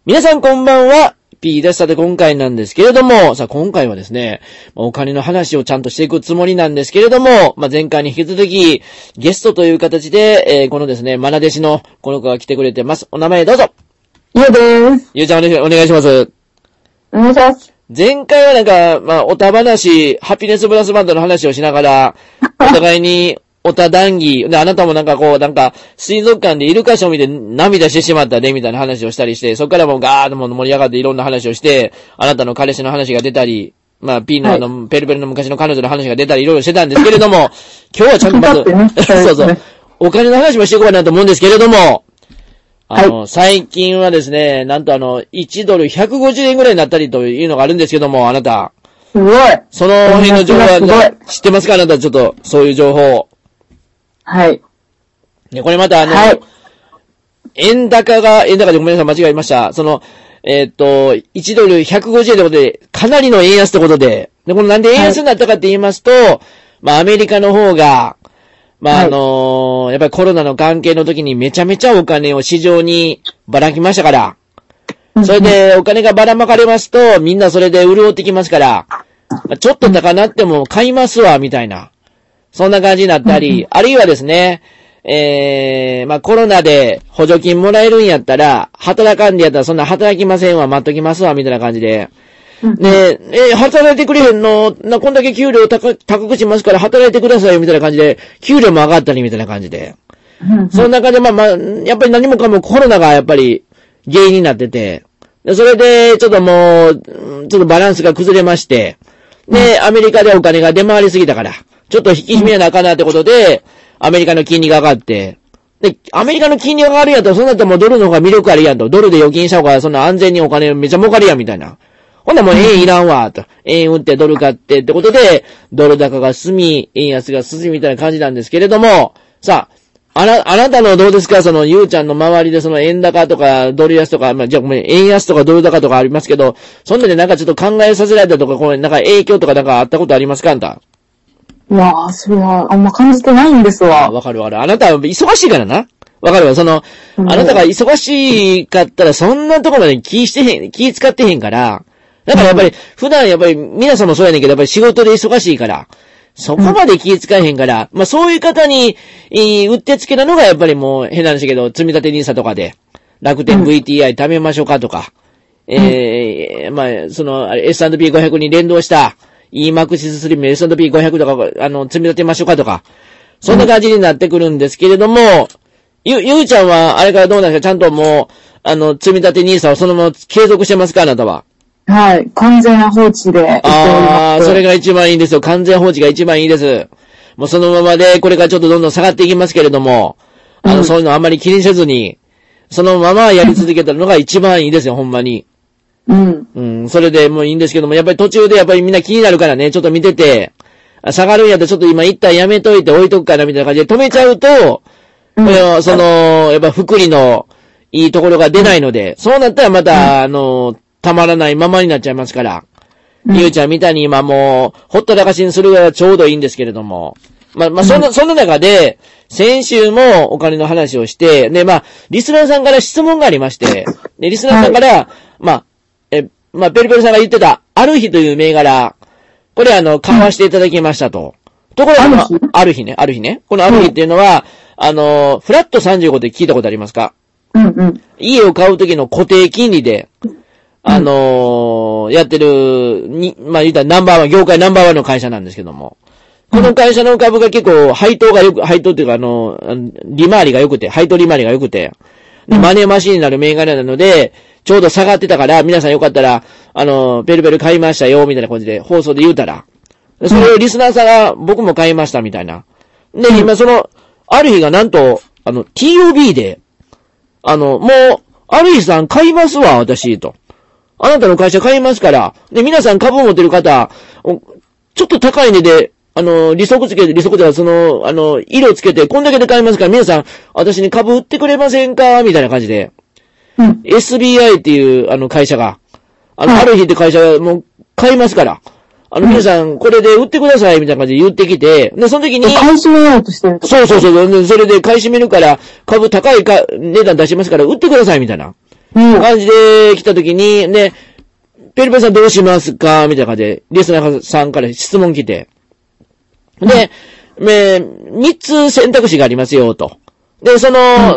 皆さんこんばんは。P です。さて今回なんですけれども、さあ今回はですね、お金の話をちゃんとしていくつもりなんですけれども、前回に引き続きゲストという形で、このですね、マナ弟子のこの子が来てくれてます。お名前どうぞ。 ゆうです。 ゆうちゃんお願いします。 お願いします。 前回はおた話、ハピネスブラスバンドの話をしながら、お互いにおた談義、で、あなたも水族館でイルカショー見て涙してしまったで、みたいな話をしたりして、そこからもうガーッと盛り上がっていろんな話をして、あなたの彼氏の話が出たり、P のペルペルの昔の彼女の話が出たりいろいろしてたんですけれども、今日はちゃんとまず、そうそう、お金の話もしていこうかなと思うんですけれども、最近はですね、なんと1ドル150円ぐらいになったりというのがあるんですけども、あなた。 すごい。 その辺の情報は知ってますか？あなたちょっと、そういう情報。 はい。 ね、これまた円高でごめんなさい、間違えました。1ドル150円ということで、かなりの円安ということで、このなんで円安になったかって言いますと、アメリカの方が、やっぱりコロナの関係の時にめちゃめちゃお金を市場にばらきましたから、それでお金がばらまかれますと、みんなそれで潤ってきますから、ちょっと高なっても買いますわ、みたいな。そんな感じになったり、あるいはですね、コロナで補助金もらえるんやったら、働かんでやったらそんな働きませんわ、待っときますわ、みたいな感じで。ね働いてくれへんのこんだけ給料高くしますから働いてくださいよ、みたいな感じで、給料も上がったり、みたいな感じで。その中でやっぱり何もかもコロナがやっぱり原因になってて、それで、ちょっとバランスが崩れまして、で、アメリカでお金が出回りすぎたから、ちょっと引き締めなあかんなってことで、アメリカの金利が上がって、で、アメリカの金利が上がるやんと、そんなったらもうドルの方が魅力あるやんと、ドルで預金した方がそんな安全にお金めちゃ儲かるやんみたいな。ほんならもう円いらんわ、と。円売ってドル買ってってことで、ドル高が進み、円安が進みみたいな感じなんですけれども、さあ、あなたのどうですか？ゆうちゃんの周りで円高とかドル安とか、円安とかドル高とかありますけど、そんなでちょっと考えさせられたとか、影響とかあったことありますか？あんた。 いやー、それはあんま感じてないんですわ。 わかる。あなたは忙しいからな。わかるわ。あなたが忙しかったらそんなところまで気使ってへんから、だからやっぱり、普段やっぱり皆さんもそうやねんけど、やっぱり仕事で忙しいから、そこまで気使えへんから、そういう方に、うってつけなのがやっぱりもう変な話けど、積み立て NISA とかで、楽天 VTI 貯めましょうかとか、S&P500 に連動した、EMAXISスリム S&P500 とか、積み立てましょうかとか、そんな感じになってくるんですけれども、ゆうちゃんは、あれからどうなんですか？ちゃんともう、積み立て NISA をそのまま継続してますか？あなたは。 はい。完全放置でやっております。 それが一番いいんですよ。完全放置が一番いいです。もうそのままで、これからちょっとどんどん下がっていきますけれども、そういうのあんまり気にせずに、そのままやり続けたのが一番いいですよ、ほんまに。それでもういいんですけども、やっぱり途中でやっぱりみんな気になるからね、ちょっと見てて、下がるんやったらちょっと今一旦やめといて置いとくからみたいな感じで止めちゃうと、やっぱ福利のいいところが出ないので、そうなったらまた、たまらないままになっちゃいますから、ゆうちゃんみたいに今もう、ほったらかしにするがちょうどいいんですけれども、そんな中で、先週もお金の話をして、で、リスナーさんから質問がありまして、で、リスナーさんから、ペルペルさんが言ってた、ある日という銘柄、これ買わしていただきましたと。ところが、ある日ね。このある日っていうのは、フラット35で聞いたことありますか？家を買うときの固定金利で、やってる、言ったら業界ナンバーワンの会社なんですけども、この会社の株が結構配当っていうか利回りが良くて、配当利回りが良くて、マネーマシーンになる銘柄なので、ちょうど下がってたから、皆さんよかったら、ペルペル買いましたよ、みたいな感じで、放送で言うたら、それをリスナーさんが、僕も買いました、みたいな。で、今ある日がなんと、TOB で、もう、ある日さん買いますわ、私、と。あなたの会社買いますから。で、皆さん株を持ってる方、ちょっと高い値で、利息では色つけて、こんだけで買いますから、皆さん、私に株売ってくれませんかみたいな感じで。SBI っていう、会社が、ある日って会社がもう買いますから。皆さん、これで売ってください、みたいな感じで言ってきて、で、その時に。 買い占めようとしてるそう。それで買い占めるから、株高い値段出しますから、売ってください、みたいな。 感じで来た時に、ね、ペルペルさんどうしますかみたいな感じで、リスナーさんから質問来て。で、3つ選択肢がありますよ、と。で、その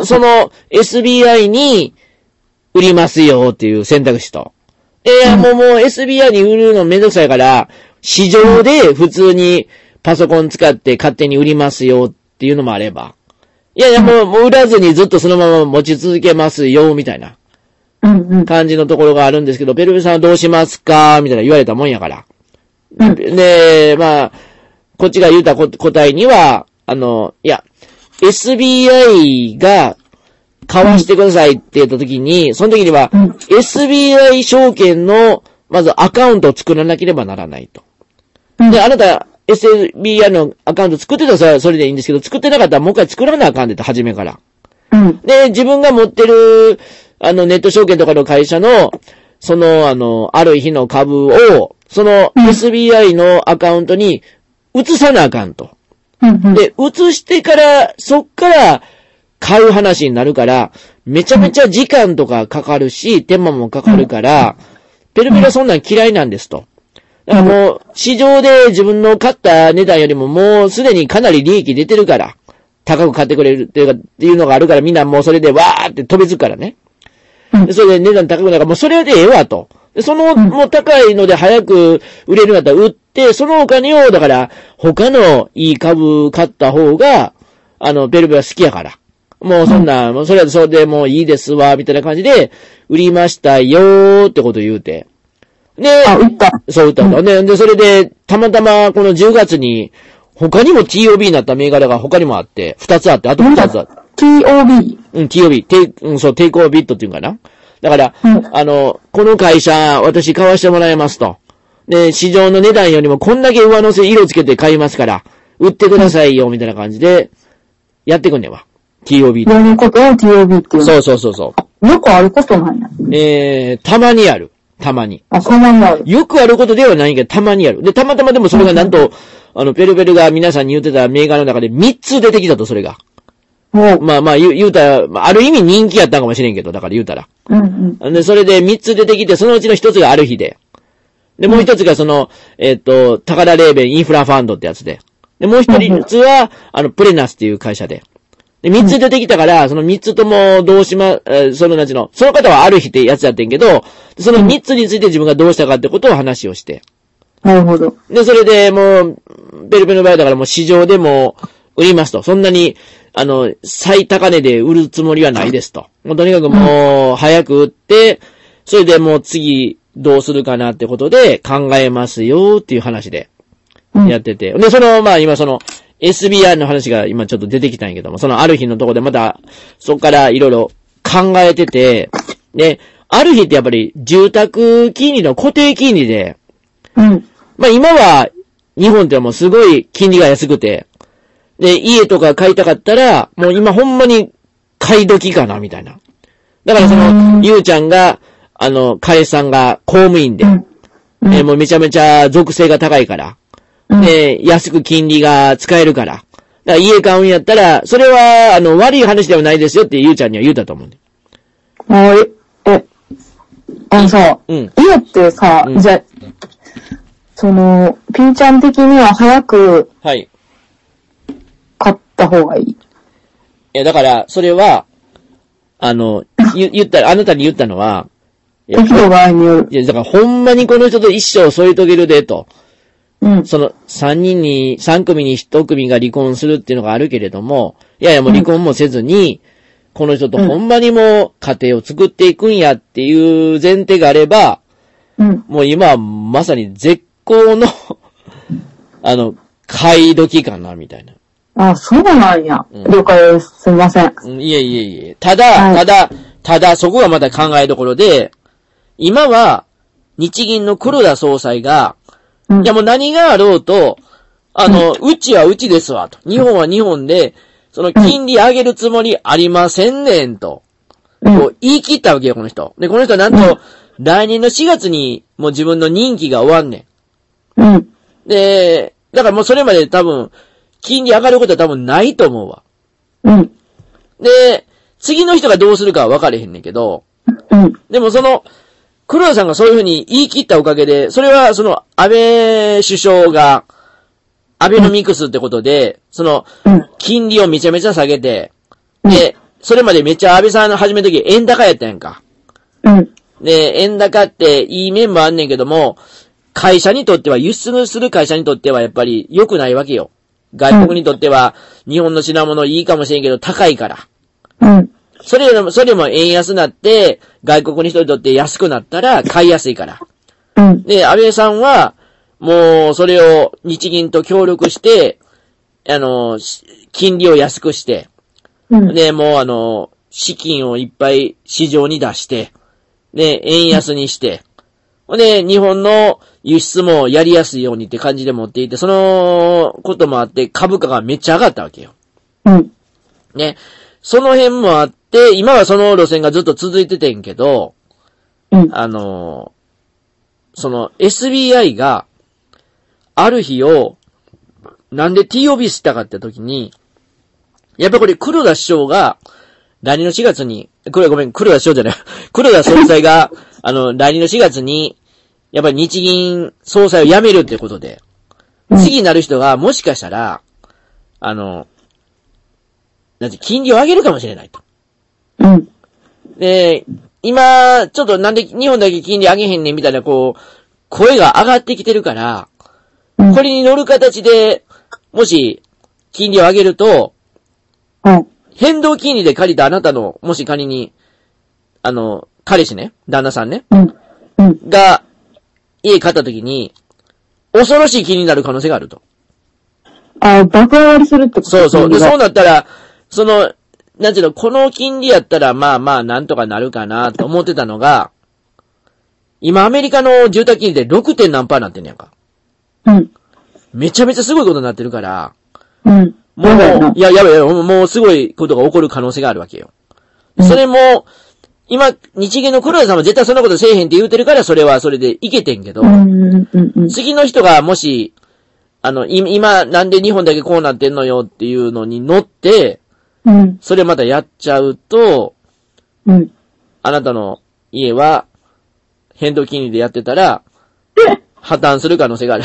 SBI に売りますよ、っていう選択肢と。もう SBI に売るのめんどくさいから、市場で普通にパソコン使って勝手に売りますよっていうのもあれば。いやいや、もう売らずにずっとそのまま持ち続けますよ、みたいな感じのところがあるんですけど、ペルペルさんはどうしますかみたいな言われたもんやから。で、まあ、こっちが言うた答えには、いや、SBI が買わしてくださいって言った時に、その時には、SBI 証券の、まずアカウントを作らなければならないと。で、あなた、SBI のアカウント作ってたらそれでいいんですけど、作ってなかったらもう一回作らなあかんでと、初めから。で、自分が持ってる、ネット証券とかの会社の、ある日の株を、その SBI のアカウントに移さなあかんと。で、移してから、そっから買う話になるから、めちゃめちゃ時間とかかかるし、手間もかかるから、ペルペルはそんなん嫌いなんですと。だからもう、市場で自分の買った値段よりももうすでにかなり利益出てるから、高く買ってくれるっていうのがあるから、みんなもうそれでわーって飛びつくからね。でそれで値段高くなるから、もうそれでええわと。でもう高いので早く売れるんだったら売って、そのお金を、だから、他のいい株買った方が、ペルペルは好きやから。もうそんな、もうそれはそれでもういいですわ、みたいな感じで、売りましたよーってことを言うて。で、 売った。 そう、売ったんだ。で、それで、たまたまこの10月に、他にも TOB になった銘柄が他にもあって、2つあって、あと2つあって。 TOB? TOB。そう、テイクオービットっていうかな。だから、この会社、私買わしてもらいますと。で、市場の値段よりもこんだけ上乗せ色つけて買いますから、売ってくださいよ、みたいな感じで、やってくんねんわ。TOB って。 やることを TOB っていう。 そう。 よくあることなんや。 たまにある。たまに。 たまにある。 よくあることではないけど、たまにある。で、たまたまでもそれがなんと、ペルペルが皆さんに言ってた銘柄の中で3つ出てきたと、それが。まあ、言うたら、ある意味人気やったかもしれんけど、だから言うたら。で、それで3つ出てきて、そのうちの1つがある日で。で、もう1つが高田レーベンインフラファンドってやつで。で、もう1つは、プレナスっていう会社で。で、3つ出てきたから、その3つともその方はある日ってやつやってんけど、その3つについて自分がどうしたかってことを話をして。 なるほど。 で、それでもう、ペルペルの場合だからもう市場でも売りますと。そんなに、最高値で売るつもりはないですと。もうとにかくもう、早く売って、それでもう次、どうするかなってことで考えますよっていう話で、やってて。で、今SBI の話が今ちょっと出てきたんやけども、そのある日のとこでまた、そこからいろいろ考えてて、で、ある日ってやっぱり住宅金利の固定金利で、まあ今は日本ってもうすごい金利が安くて、で、家とか買いたかったら、もう今ほんまに買い時かな、みたいな。だからゆうちゃんが、彼氏さんが公務員で、もうめちゃめちゃ属性が高いから、で、安く金利が使えるから。だから家買うんやったら、それは、悪い話ではないですよってゆうちゃんには言うたと思うね。 家ってさ、じゃあ、ピーちゃん的には早く、はい。買った方がいい。いや、だから、それは、あなたに言ったのは、 時の場合による。 いや、だからほんまにこの人と一生添い遂げるで、と。3組に1組が離婚するっていうのがあるけれども、いやいやもう離婚もせずに、この人とほんまにもう家庭を作っていくんやっていう前提があれば、もう今はまさに絶好の、買い時かな、みたいな。 あ、そうなんや。了解です。すみません。 いえ。ただ、そこがまた考えどころで、今は、日銀の黒田総裁が、いやもう何があろうと、うちはうちですわ、と。日本は日本で、金利上げるつもりありませんねん、と。こう言い切ったわけよ、この人。で、この人はなんと、来年の4月に、もう自分の任期が終わんねん。で、だからもうそれまで多分、金利上がることは多分ないと思うわ。で、次の人がどうするかは分かれへんねんけど、 でも黒田さんがそういうふうに言い切ったおかげで、それは安倍首相が、アベノミクスってことで、金利をめちゃめちゃ下げて、で、それまでめっちゃ安倍さんの始めた時円高やったやんか。で、円高っていい面もあんねんけども、会社にとっては、輸出する会社にとってはやっぱり良くないわけよ。外国にとっては、日本の品物いいかもしれんけど高いから。それも円安になって、外国の人にとって安くなったら買いやすいから。で、安倍さんは、もう、それを日銀と協力して、金利を安くして、で、もう資金をいっぱい市場に出して、で、円安にして、で、日本の輸出もやりやすいようにって感じで持っていて、そのこともあって株価がめっちゃ上がったわけよ。ね。その辺もあって、今はその路線がずっと続いててんけど、SBI が、ある日を、なんで TOB したかって時に、やっぱこれ黒田首相が、来年の4月に、黒田首相じゃない、黒田総裁が、来年の4月に、やっぱり日銀総裁を辞めるってことで、次になる人がもしかしたら、金利を上げるかもしれないと。で、今、ちょっとなんで日本だけ金利上げへんねんみたいな、声が上がってきてるから、これに乗る形で、もし、金利を上げると、変動金利で借りたあなたの、もし仮に、彼氏ね、旦那さんね、が、家買った時に、恐ろしい金利になる可能性があると。 爆上がりするってことそうそう。で、そうなったら、なんていうの、この金利やったら、まあまあ、なんとかなるかな、と思ってたのが、今アメリカの住宅金利で 6. 何パーなってんねやんか。めちゃめちゃすごいことになってるから、もう、やばい、もうすごいことが起こる可能性があるわけよ。それも、今、日銀の黒田さんは絶対そんなことせえへんって言うてるから、それはそれでいけてんけど、次の人がもし、今、なんで日本だけこうなってんのよっていうのに乗って、それまたやっちゃうと、あなたの家は、変動金利でやってたら、破綻する可能性がある。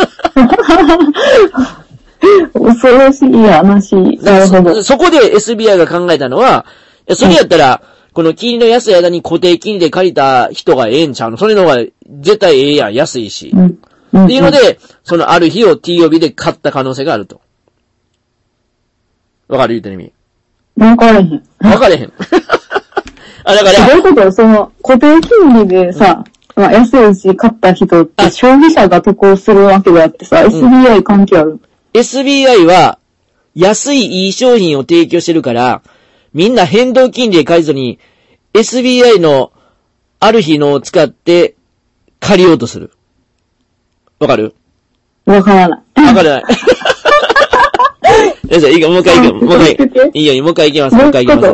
恐ろしい話。なるほど。 そこで SBI が考えたのは、それやったら、この金利の安い間に固定金利で借りた人がええんちゃうの？それの方が絶対ええやん、安いし。っていうので、ある日を TOB で買った可能性があると。わかる？言ってる意味。 わかれへん。 わかれへん。だから。 どういうこと？固定金利でさ、安いし買った人って消費者が得をするわけであってさ、SBI 関係ある？ SBI は、安いいい商品を提供してるから、みんな変動金利で借りずに、SBI のある日のを使って借りようとする。わかる？ わからない。 わからない。いいか、もう一回行く。もう一回。いいよ、もう一回行きます。もう一回行きます。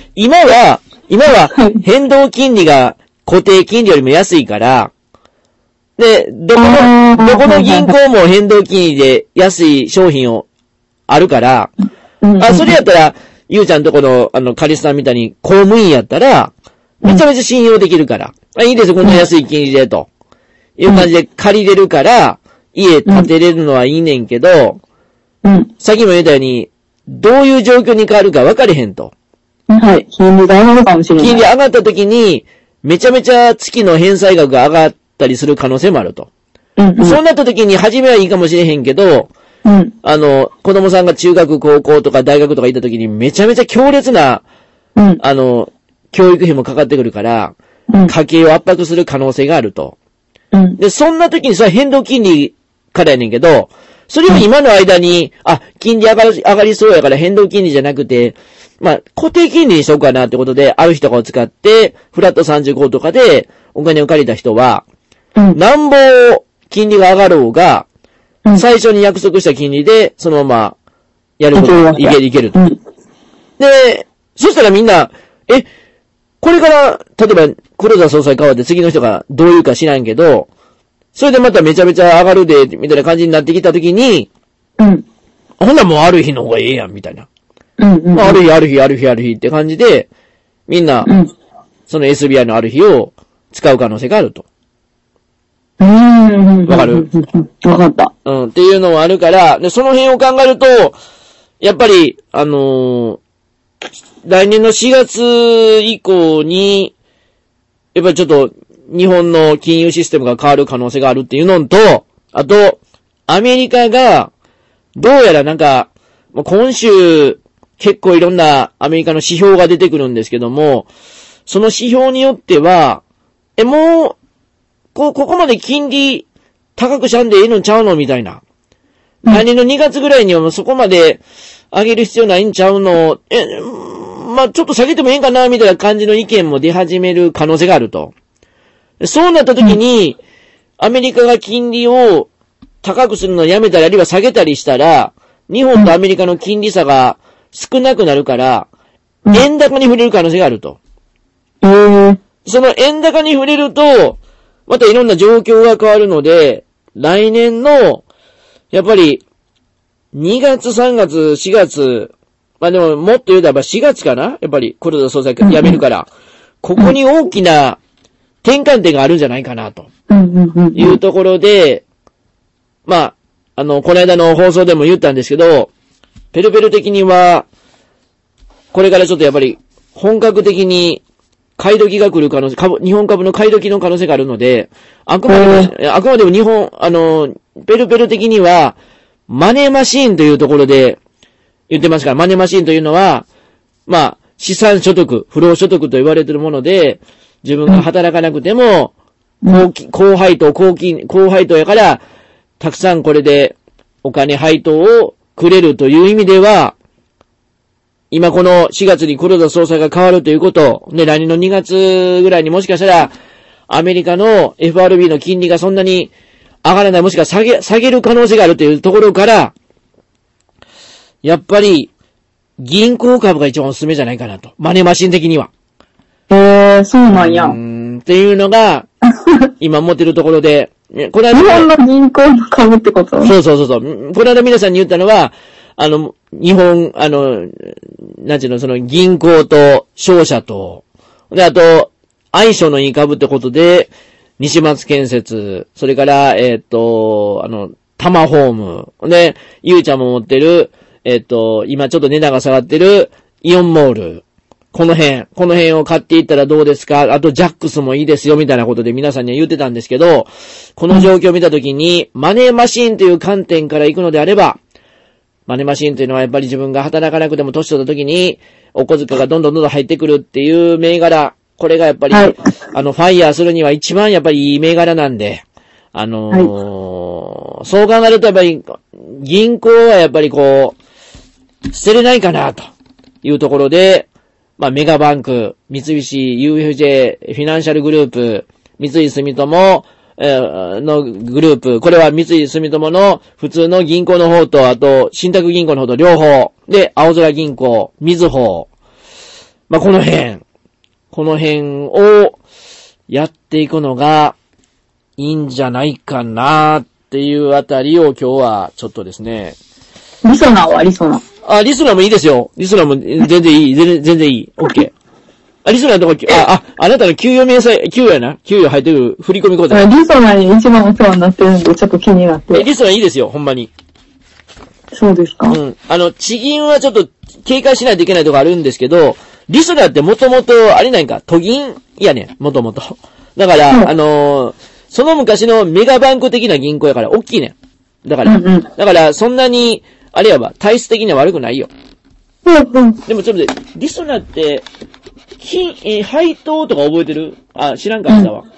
今は、変動金利が固定金利よりも安いから、で、どこの銀行も変動金利で安い商品をあるから、それやったら、ゆうちゃんとこの、カリスさんみたいに公務員やったら、めちゃめちゃ信用できるから、いいです、こんな安い金利で、という感じで借りれるから、家建てれるのはいいねんけど、さっきも言ったように、どういう状況に変わるか分かれへんと。 はい。金利が上がるかもしれない。 金利上がった時に、めちゃめちゃ月の返済額が上がったりする可能性もあると。そうなった時に、初めはいいかもしれへんけど、子供さんが中学、高校とか大学とか行った時に、めちゃめちゃ強烈な、教育費もかかってくるから、家計を圧迫する可能性があると。で、そんな時にさ、変動金利からやねんけど、それを今の間に、金利上がりそうやから変動金利じゃなくて、固定金利にしとくかなってことで、ある日とかを使って、フラット35とかでお金を借りた人は、なんぼ金利が上がろうが、最初に約束した金利で、そのまま、やることがいけると。で、そしたらみんな、これから、例えば、黒田総裁変わって次の人がどういうか知らんけど、それでまためちゃめちゃ上がるで、みたいな感じになってきたときに、ほんならもうある日の方がええやん、みたいな。ある日って感じで、みんな、 その SBI のある日を使う可能性があると。わかる？ わかった。 っていうのはあるから、で、その辺を考えると、やっぱり、来年の4月以降に、やっぱりちょっと、日本の金融システムが変わる可能性があるっていうのと、あと、アメリカが、どうやらなんか、今週、結構いろんなアメリカの指標が出てくるんですけども、その指標によっては、もう、ここまで金利高くしゃんでいいのちゃうのみたいな。来年の2月ぐらいにはもうそこまで上げる必要ないんちゃうの。ちょっと下げてもいいかなみたいな感じの意見も出始める可能性があると。そうなった時に、アメリカが金利を高くするのをやめたりあるいは下げたりしたら、日本とアメリカの金利差が少なくなるから、円高に触れる可能性があると。その円高に触れると、またいろんな状況が変わるので、来年の、やっぱり、2月、3月、4月、でももっと言うとやっぱ4月かな？やっぱり黒田総裁辞めるから、ここに大きな転換点があるんじゃないかなと。いうところで、この間の放送でも言ったんですけど、ペルペル的には、これからちょっとやっぱり、本格的に、買い時が来る可能性、日本株の買い時の可能性があるので、あくまでも日本、ペルペル的には、マネーマシーンというところで言ってますから、マネーマシーンというのは、資産所得、不労所得と言われているもので、自分が働かなくても、高配当やから、たくさんこれでお金配当をくれるという意味では、今この4月に黒田総裁が変わるということ、ね、来年の2月ぐらいにもしかしたら、アメリカの FRB の金利がそんなに上がらない、もしくは下げる可能性があるというところから、やっぱり、銀行株が一番おすすめじゃないかなと。マネーマシン的には。 そうなんや。 っていうのが、今持ってるところで、 これは日本の銀行の株ってこと？ そう。この間皆さんに言ったのは、日本、なんちゅうの、その銀行と商社と、で、あと、相性のいい株ってことで、西松建設、それから、タマホーム、で、ゆうちゃんも持ってる、今ちょっと値段が下がってる、イオンモール、この辺を買っていったらどうですか？あと、ジャックスもいいですよ、みたいなことで皆さんには言ってたんですけど、この状況を見たときに、マネーマシーンという観点から行くのであれば、マネーマシーンというのはやっぱり自分が働かなくても年取った時にお小遣いがどんどん入ってくるっていう銘柄、これがやっぱり、ファイヤーするには一番やっぱりいい銘柄なんで、そう考えるとやっぱり銀行はやっぱりこう、捨てれないかなというところで、メガバンク、三菱 UFJ フィナンシャルグループ、三井住友、のグループ、これは三井住友の普通の銀行の方と、あと、信託銀行の方と両方。で、青空銀行、みずほ。この辺をやっていくのがいいんじゃないかなっていうあたりを今日はちょっとですね。 リソナはリソナ。 リソナもいいですよ。リソナも全然いい。全然いい。OK。リソナのとこ、あなたの給与やな。給与入ってくる振り込み口座。 リソナに一番お世話になってるんで、ちょっと気になって。 リソナいいですよ、ほんまに。 そうですか。 地銀はちょっと警戒しないといけないとこあるんですけど、リソナってもともと、あれないか、都銀やねん、もともと。だから、その昔のメガバンク的な銀行やから、大きいねん。だから、そんなに、あれやば、体質的には悪くないよ。でもちょっとリソナって、配当とか覚えてる？知らんかったわ。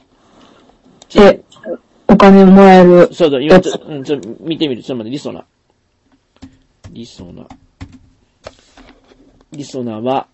お金もらえる。 そうだ、今ちょっと見てみる。ちょっと待って、リソナは、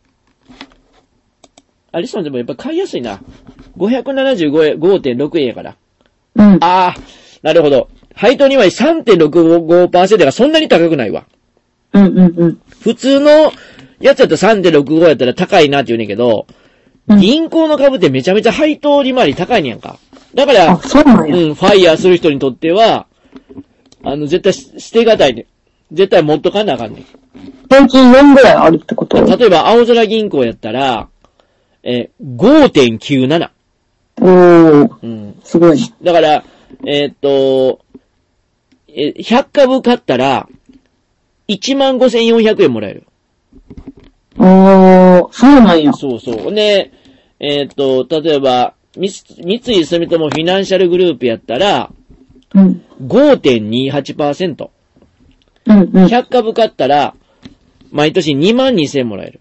リソナでもやっぱ買いやすいな。575.6円やから。なるほど。配当2枚 3.65% がそんなに高くないわ。普通のやつやったら 3.65 やったら高いなって言うねんけど、銀行の株ってめちゃめちゃ配当利回り高いねんか。だから、ファイヤーする人にとっては、絶対捨てがたいね。絶対持っとかなあかんねん。 平均4ぐらいあるってこと？ 例えば、青空銀行やったら、 5.97。 うん。すごい。 だから、100株買ったら、15,400円もらえる。 そうなんや。 そうそう。で、例えば、三井住友フィナンシャルグループやったら、5.28%。100株買ったら、毎年22,000円もらえる。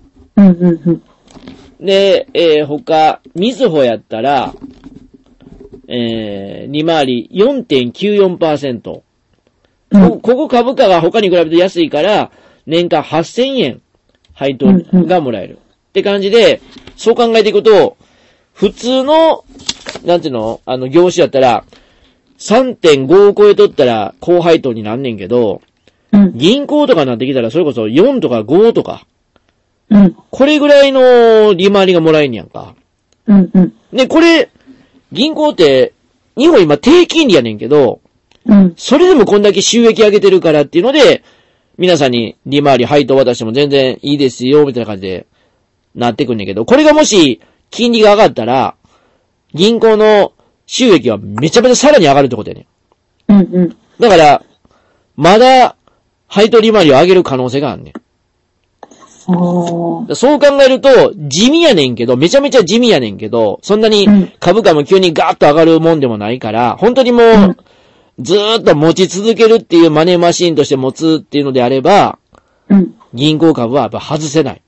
で、他、みずほやったら、利回り 4.94%。ここ株価が他に比べて安いから、年間8,000円配当がもらえる。って感じで、そう考えていくと、普通の、なんていうの業種やったら、3.5 を超えとったら高配当になんねんけど、銀行とかになってきたらそれこそ4とか5とか、これぐらいの利回りがもらえんやんか。で、これ、銀行って、日本今低金利やねんけど、それでもこんだけ収益上げてるからっていうので、皆さんに利回り配当渡しても全然いいですよ、みたいな感じでなってくんねんけど、これがもし金利が上がったら、銀行の収益はめちゃめちゃさらに上がるってことやねん。だから、まだ配当利回りを上げる可能性があるねん。そう考えると、地味やねんけど、めちゃめちゃ地味やねんけど、そんなに株価も急にガーッと上がるもんでもないから、本当にもう、ずーっと持ち続けるっていうマネーマシーンとして持つっていうのであれば、銀行株はやっぱ外せない。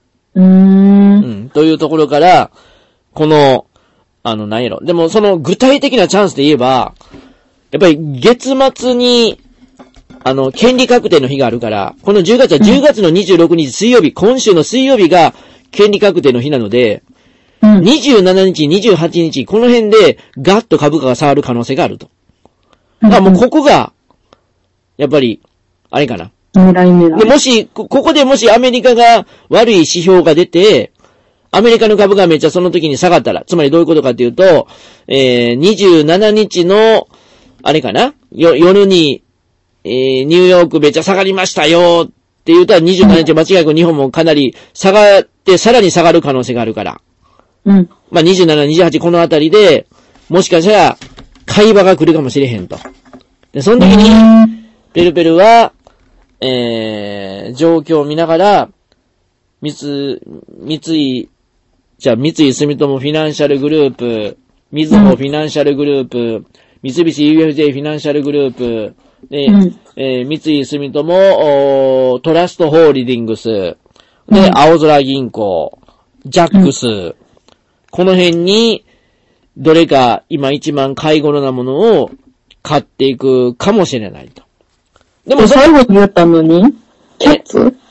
というところから、この、何やろ。でもその具体的なチャンスで言えば、やっぱり月末に、権利確定の日があるから、この10月は10月の26日水曜日、今週の水曜日が権利確定の日なので、27日、28日、この辺でガッと株価が下がる可能性があると。だからもうここが、やっぱり、あれかな。でもし、ここでもしアメリカが悪い指標が出て、アメリカの株がめっちゃその時に下がったら、つまりどういうことかっていうと、27日の、あれかな夜に、ニューヨークめっちゃ下がりましたよって言うたら27日間違いなく日本もかなり下がって、さらに下がる可能性があるから。まあ、27、28このあたりで、もしかしたら、買い場が来るかもしれへんと。で、その時に、ペルペルは、状況を見ながら、三井住友フィナンシャルグループ、みずほフィナンシャルグループ、三菱 UFJ フィナンシャルグループ、で、三井住友、トラストホールディングス、で、青空銀行、ジャックス、この辺に、どれか今一番買い頃なものを買っていくかもしれないと。 でも最後に言ったのにキャッツちょっ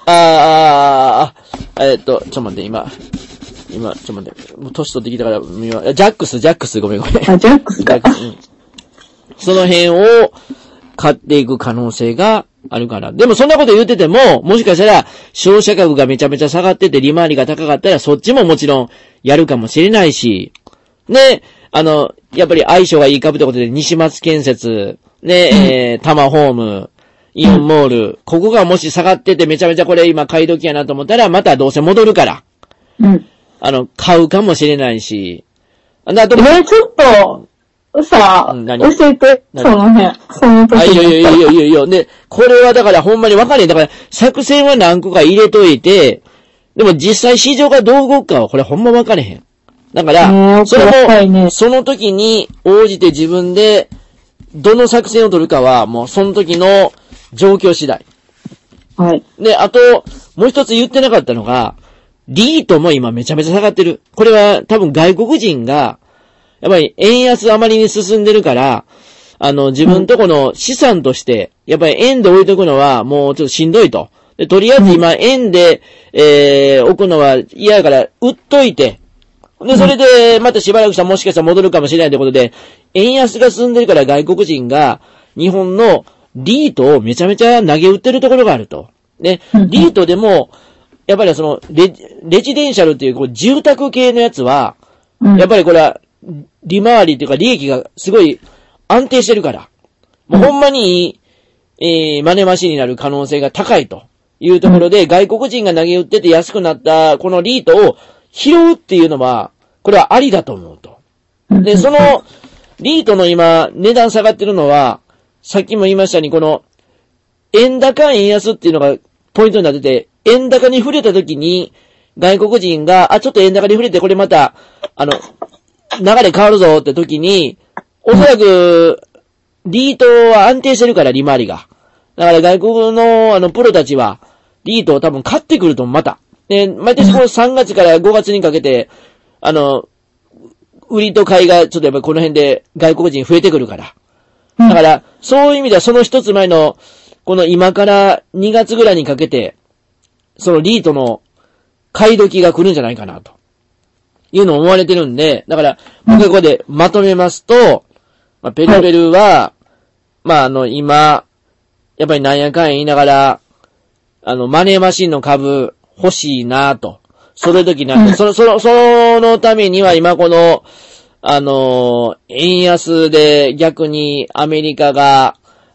と待って、今、ちょっと待って、もう年取ってきたから、ジャックス、ごめん。 ジャックスか。 その辺を買っていく可能性があるから。でもそんなこと言ってても、もしかしたら、消費者株がめちゃめちゃ下がってて利回りが高かったら、そっちももちろんやるかもしれないし、で、やっぱり相性がいい株ってことで、西松建設、ね、タマホーム、イオンモール、ここがもし下がっててめちゃめちゃこれ今買い時やなと思ったら、またどうせ戻るから。買うかもしれないし。 ちょっと、さ、教えて、その辺。その時いや。で、これはだからほんまに分かんない。だから、作戦は何個か入れといて、でも実際市場がどう動くかはこれほんま分かれへん。だから、それも、その時に応じて自分で、どの作戦を取るかは、もうその時の状況次第。 はい。 で、あと、もう一つ言ってなかったのが、リートも今めちゃめちゃ下がってる。これは多分外国人が、やっぱり円安あまりに進んでるから、自分とこの資産として、やっぱり円で置いとくのはもうちょっとしんどいと。で、とりあえず今円で、置くのは嫌やから売っといて、で、それで、またしばらくしたらもしかしたら戻るかもしれないということで、円安が進んでるから外国人が、日本のリートをめちゃめちゃ投げ打ってるところがあると。で、リートでも、やっぱりその、レジデンシャルっていう、こう、住宅系のやつは、やっぱりこれは、利回りっていうか利益がすごい安定してるから、もうほんまにいい、マネマシになる可能性が高いというところで、外国人が投げ打ってて安くなったこのリートを拾うっていうのは、これはありだと思うと。で、その、リートの今、値段下がってるのは、さっきも言いましたように、この、円高円安っていうのがポイントになってて、円高に触れた時に、外国人が、ちょっと円高に触れて、これまた、流れ変わるぞって時に、おそらく、リートは安定してるから、利回りが。だから外国のプロたちは、リートを多分買ってくるとまた。で、毎年この3月から5月にかけて、売りと買いがちょっとやっぱりこの辺で外国人増えてくるから。だから、そういう意味ではその一つ前の、この今から2月ぐらいにかけて、そのリートの買い時が来るんじゃないかなと。いうのを思われてるんで、だから、僕がここでまとめますと、ペルペルは、今、やっぱりなんやかんや言いながら、マネーマシンの株欲しいなと。その時な、そのためには今この、円安で逆にアメリカが、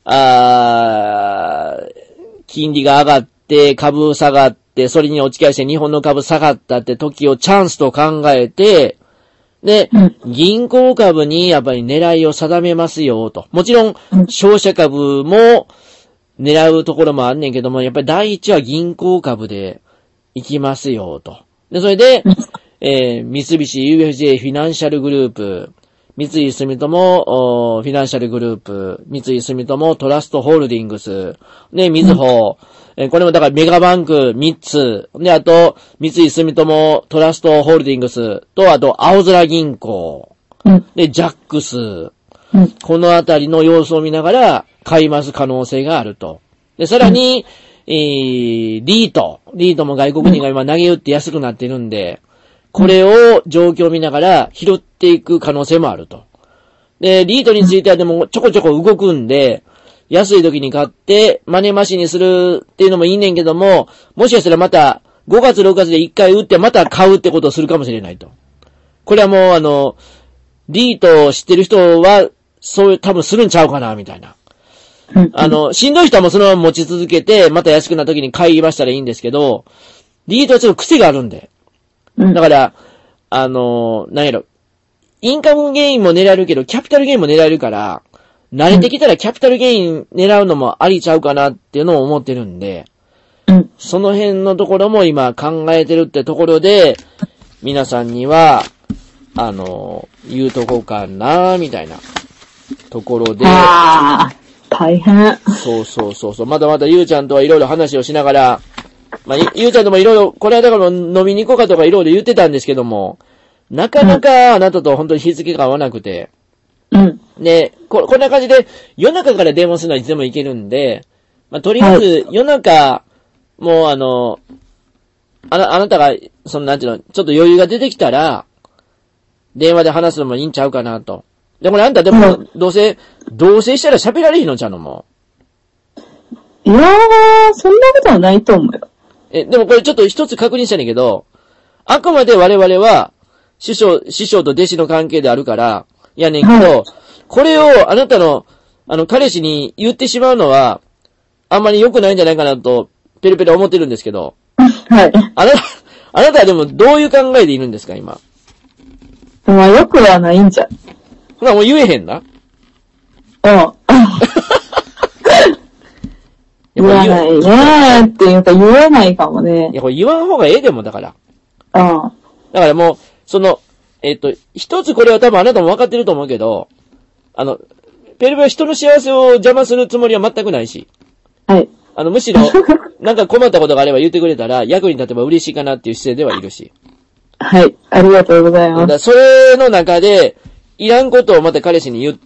金利が上がって株下がって、それに落ち返して日本の株下がったって時をチャンスと考えて、で、銀行株にやっぱり狙いを定めますよと。もちろん、商社株も狙うところもあんねんけども、やっぱり第一は銀行株で行きますよと。で、それで、三菱 UFJ フィナンシャルグループ、三井住友フィナンシャルグループ、三井住友トラストホールディングス、ね、みずほ、これもだからメガバンク3つ、で、あと、三井住友トラストホールディングスと、あと、青空銀行、で、ジャックス、このあたりの様子を見ながら買います可能性があると。で、さらに、リートも外国人が今投げ打って安くなってるんで、これを状況を見ながら拾っていく可能性もあると。で、リートについてはでもちょこちょこ動くんで、安い時に買ってマネーマシンにするっていうのもいいねんけども、もしかしたらまた5月6月で1回売ってまた買うってことをするかもしれないと。これはもうリートを知ってる人は、そういう多分するんちゃうかな、みたいな。しんどい人はもうそのまま持ち続けて、また安くなった時に買いましたらいいんですけど、リートはちょっと癖があるんで。だから、なんやろ、インカムゲインも狙えるけど、キャピタルゲインも狙えるから、慣れてきたらキャピタルゲイン狙うのもありちゃうかなっていうのを思ってるんで、その辺のところも今考えてるってところで、皆さんには、言うとこかな、みたいなところで。 大変。 そう。まだまだゆうちゃんとはいろいろ話をしながら、ゆうちゃんともいろいろ、これはだから飲みに行こうかとかいろいろ言ってたんですけども、なかなかあなたと本当に日付が合わなくて、で、こんな感じで夜中から電話するのはいつでもいけるんで、とりあえず夜中、もうあなたが、なんていうの、ちょっと余裕が出てきたら、電話で話すのもいいんちゃうかなと。で、これあんたでも、同棲したら喋られへんのちゃうのも。 いやー、そんなことはないと思うよ。 でもこれちょっと一つ確認したんだけど、あくまで我々は、師匠と弟子の関係であるから、やねんけど、これをあなたの、彼氏に言ってしまうのは、あんまり良くないんじゃないかなと、ペルペル思ってるんですけど。 はい。 あなたはでもどういう考えでいるんですか、今。 良くはないんじゃ。 ほら、もう言えへんな。 言わないねっていうか言えないかもね。 いや、これ言わん方がええでも、だから。だからもう、一つこれは多分あなたも分かってると思うけど、ペルペルは人の幸せを邪魔するつもりは全くないし。 はい。 むしろ、なんか困ったことがあれば言ってくれたら、役に立てば嬉しいかなっていう姿勢ではいるし。 はい。ありがとうございます。 それの中で、いらんことをまた彼氏に言って、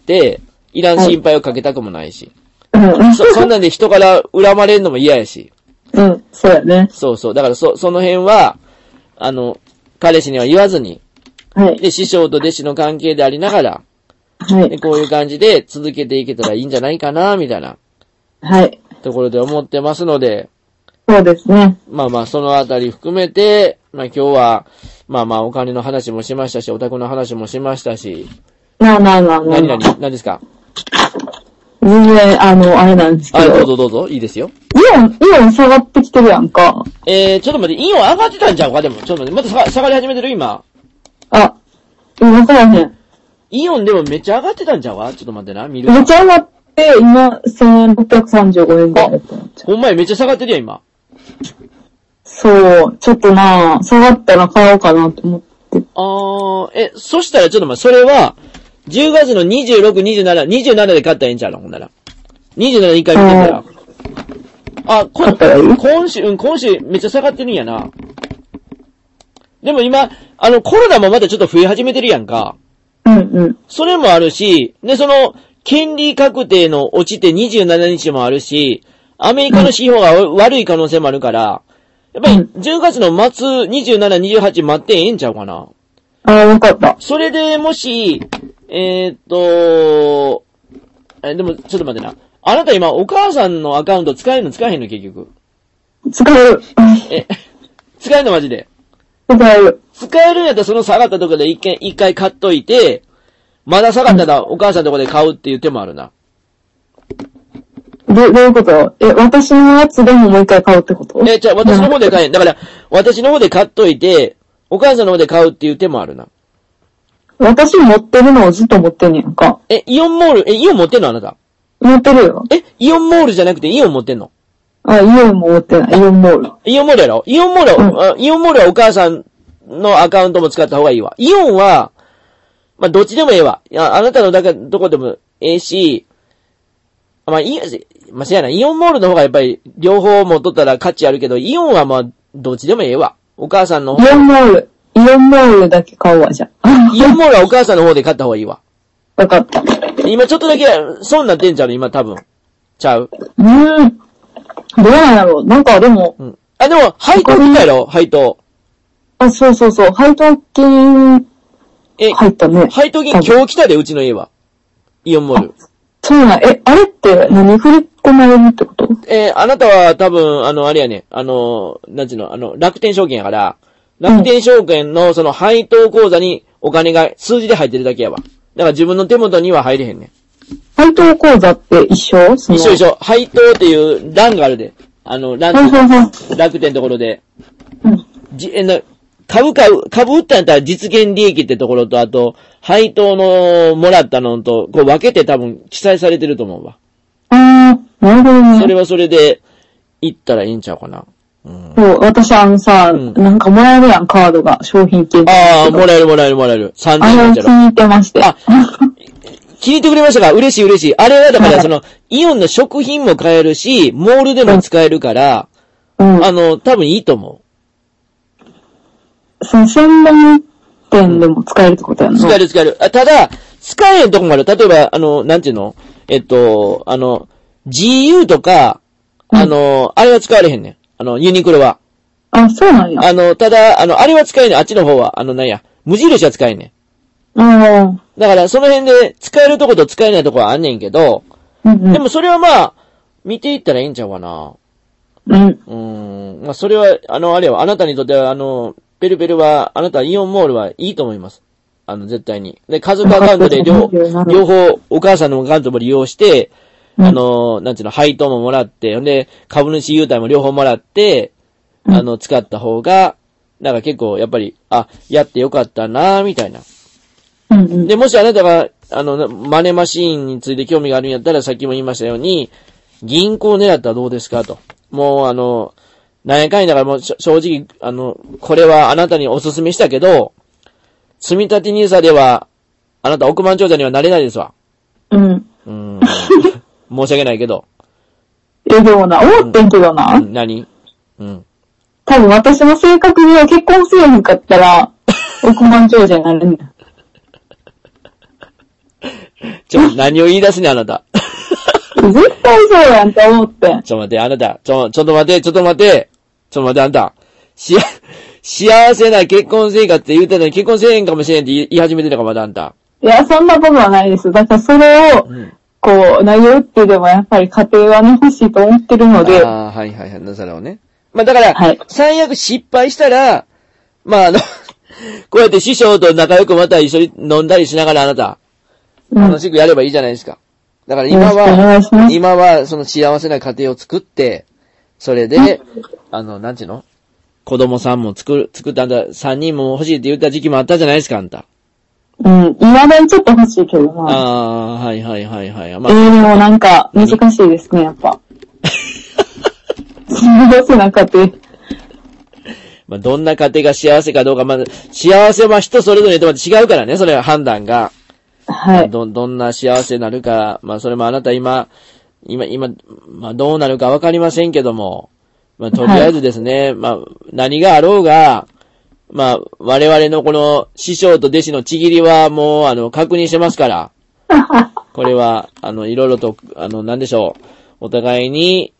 いらん心配をかけたくもないし。そんなんで人から恨まれるのも嫌やし。 そうやね。 そう。だからその辺は、彼氏には言わずに、 はい。 で、師匠と弟子の関係でありながら、 はい。 で、こういう感じで続けていけたらいいんじゃないかな、みたいな。 はい。 ところで思ってますので。 そうですね。 そのあたり含めて、今日は、お金の話もしましたし、オタクの話もしましたし。 何ですか？ い全然、あれなんですけど。 どうぞどうぞ、いいですよ。 イオン下がってきてるやんか。 ちょっと待って、イオン上がってたんちゃうかでも、ちょっと待って、また下がり始めてる今。 あ、わからへん。 イオンでもめっちゃ上がってたんちゃうかちょっと待ってな、見る。 めっちゃ上がって、今、1635円ぐらいだったんちゃう。 ほんまにめっちゃ下がってるやん、今。 そう、ちょっとな、下がったら買おうかなと思って。 そしたらちょっと待って、それは、10月の26、27、27で買ったらええんちゃうのほんなら。27で一回見てたら。今週めっちゃ下がってるんやな。でも今、コロナもまたちょっと増え始めてるやんか。 うんうん。 それもあるし、で、権利確定の落ちて27日もあるし、アメリカの指標が悪い可能性もあるから、やっぱり10月の末27、28待ってええんちゃうかな。 わかった。 それでもし、でもちょっと待ってな。あなた今お母さんのアカウント使えるの使えへんの結局。 使える。 使えるのマジで。 使える。 使えるんやったらその下がったところで一回買っといて、まだ下がったらお母さんのところで買うっていう手もあるな。 どういうこと私のやつでももう一回買うってことじゃあ私の方で買えん。だから、私の方で買っといて、お母さんの方で買うっていう手もあるな。 私持ってるのをずっと持ってんねんか。 イオンモール、イオン持ってんのあなた。 持ってるよ。 イオンモールじゃなくてイオン持ってんの？ イオンも持ってない。イオンモール。 イオンモールやろ？イオンモールはお母さんのアカウントも使った方がいいわ。イオンは、まあ、どっちでもええわ。あなたのどこでもええし、そうやな、イオンモールの方がやっぱり両方持っとったら価値あるけど、イオンはまあ、どっちでもええわ。お母さんの方。 イオンモールだけ買うわ、じゃあ。 イオンモールはお母さんの方で買った方がいいわ。 わかった。 今ちょっとだけ、そうなってんちゃうの今多分。ちゃう。 どうなんやろうなんかでも。 でも、配当来たやろ配当。 そう。配当金、入ったね。 配当金今日来たで、うちの家は。イオンモール。 そうなん、あれって何振り込まれるってこと？ あなたは多分、あれやね、なんちゅうの、楽天証券やから、楽天証券のその配当口座にお金が数字で入ってるだけやわ。だから自分の手元には入れへんねん。 配当口座って一緒？ 一緒。配当っていう欄があるで。楽天のところで。株売ったんやったら実現利益ってところと、あと、配当のもらったのと、こう分けて多分記載されてると思うわ。 なるほどね。 それはそれで、行ったらいいんちゃうかな。 そう、私なんかもらえるやん、カードが、商品券。 もらえる。3000円気に入ってまして。 気に入ってくれましたか？嬉しい。あれはだから、イオンの食品も買えるし、モールでも使えるから、多分いいと思う。 その専門店でも使えるってことやんな。 使える。ただ、使えんとこもある。例えば、なんていうのGU とか、あれは使われへんねん。ユニクロは。 そうなんや。 ただ、あれは使えねん。あっちの方は、無印は使えんねん。だから、その辺で使えるとこと使えないとこはあんねんけど、でもそれはまあ、見ていったらいいんちゃうかな。まあ、それは、あれは、あなたにとっては、ペルペルは、あなたイオンモールはいいと思います。絶対に。で、家族アカウントで両方、お母さんのアカウントも利用して、なんていうの、配当ももらって、で、株主優待も両方もらって、使った方が、なんか結構、やっぱり、やってよかったなみたいな。で、もしあなたが、マネーマシーンについて興味があるんやったら、さっきも言いましたように、銀行を狙ったらどうですかと。もう、何やかんやだからもう正直、これはあなたにお勧めしたけど、積み立て NISA では、あなた億万長者にはなれないですわ。申し訳ないけど。 でもな、思ってんけどな。 何？ 多分私の性格には結婚せえへんかったら、億万長者になるんだ。 何を言い出すね、あなた。 絶対そうやんと思って。 ちょっと待って、あなた。ちょっと待って、あんた。幸せな結婚生活って言うてたのに結婚せえへんかもしれんって言い始めてたかまだあんた。 いや、そんなことはないです。だからそれを、内容ってでもやっぱり家庭はね、欲しいと思ってるので。 はい。それをね。まあだから、最悪失敗したら、まあこうやって師匠と仲良くまた一緒に飲んだりしながらあなた、楽しくやればいいじゃないですか。 だから今はその幸せな家庭を作って、それで、なんていうの？子供さんも作ったんだ、3人も欲しいって言った時期もあったじゃないですか、あんた。 うん、今だにちょっと欲しいけどな。 はいはいはいはい。 まあ、でもなんか、難しいですね、やっぱ。幸せな家庭。 まあ、どんな家庭が幸せかどうか、まあ、幸せは人それぞれと違うからね、それは判断が。 はい。 どんな幸せになるか、まあ、それもあなた今、まあ、どうなるかわかりませんけども、まあ、とりあえずですね、はい、まあ、何があろうが、まあ、我々のこの師匠と弟子のちぎりはもう、確認してますから、これは、いろいろと、なんでしょう、お互いに、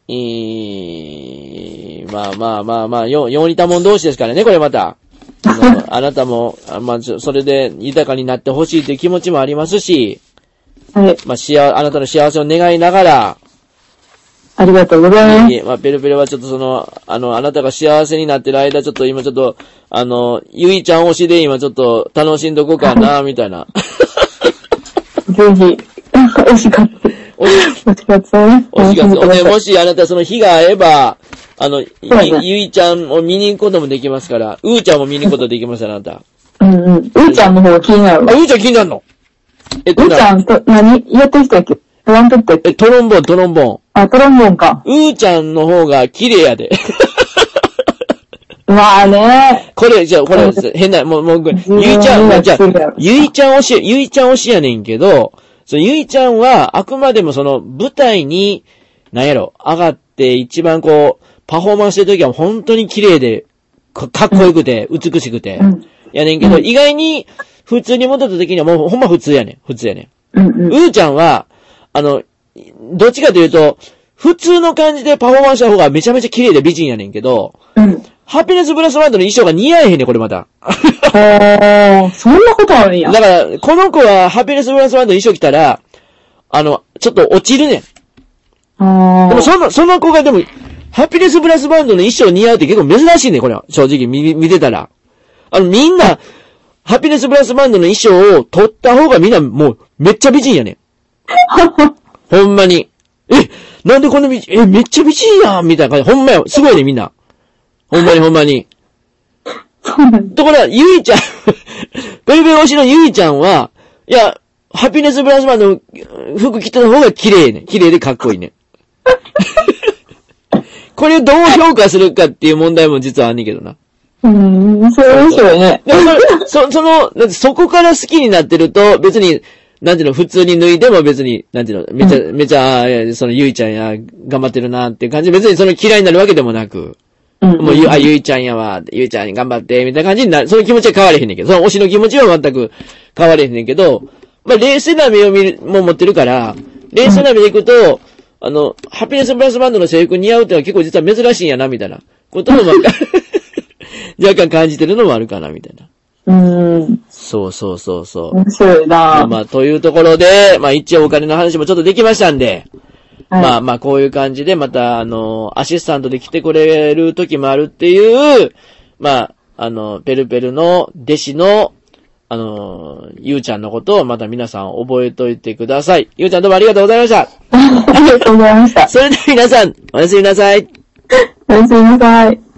まあ、よう似たもん同士ですからね、これまた。あなたも、まあ、それで豊かになってほしいという気持ちもありますし、 はい。 まあ、あなたの幸せを願いながら、 ありがとうございます。 まあ、ペルペルはちょっとあなたが幸せになってる間、ちょっと今ちょっと、ゆいちゃん推しで今ちょっと楽しんどこうかな、みたいな。 ぜひ、推し活。推し活をね。 推し活をね、もしあなたその日が合えば、ゆいちゃんを見に行くこともできますから、うーちゃんも見に行くことできますよ、あなた。 うんうん。うーちゃんの方が気になるわ。 うーちゃん気になるの？ うーちゃんと、何やってる人だっけ？トランペットだっけ？ トロンボーン。 あ、トロンボーンか。 うーちゃんの方が綺麗やで。 まあね。 これ、変な、もう、ゆいちゃん、ゆいちゃん推しやねんけど、ゆいちゃんは、あくまでもその、舞台に、なんやろ、上がって一番こう、パフォーマンスしてるときは本当に綺麗で、かっこよくて、美しくて、やねんけど、意外に、普通に戻ったときにはもうほんま普通やねん。うーちゃんは、どっちかというと、普通の感じでパフォーマンスした方がめちゃめちゃ綺麗で美人やねんけど、ハピネスブラスバンドの衣装が似合えへんねん、これまた。 そんなことあるんや。 だから、この子はハピネスブラスバンドの衣装着たら、ちょっと落ちるねん。でもその子がでも、ハピネスブラスバンドの衣装似合うって結構珍しいね、これは。正直見てたら。みんな、ハピネスブラスバンドの衣装を取った方がみんなもう、めっちゃ美人やねん。ほんまに。なんでこんな美人、めっちゃ美人やんみたいな感じ。ほんまや、すごいね、みんな。ほんまに。ところが、ゆいちゃん、ベルベル推しのゆいちゃんは、いや、ハピネスブラスバンドの服着てた方が綺麗ね。綺麗でかっこいいね。これをどう評価するかっていう問題も実はあんねんけどな。 それ面白いね。 でもそこから好きになってると、別に、なんていうの、普通に脱いでも別に、なんていうの、めちゃ、そのゆいちゃんや、頑張ってるなっていう感じで、別にその嫌いになるわけでもなく、もうゆいちゃんやわ、ゆいちゃん頑張って、みたいな感じになる。その気持ちは変われへんねんけど、その推しの気持ちは全く変われへんねんけど、まあ、冷静な目をも持ってるから、冷静な目でいくと、ハピネスブラスバンドの制服似合うってのは結構実は珍しいんやな、みたいなことも若干感じてるのもあるかな、みたいな。そう。 面白いな。 まあ、というところで、まあ一応お金の話もちょっとできましたんで、はい、まあこういう感じでまたアシスタントで来てくれる時もあるっていう、まあペルペルの弟子のゆうちゃんのことをまた皆さん覚えといてください。ゆうちゃんどうもありがとうございました。 ありがとうございました。 それでは皆さん、おやすみなさい。 おやすみなさい。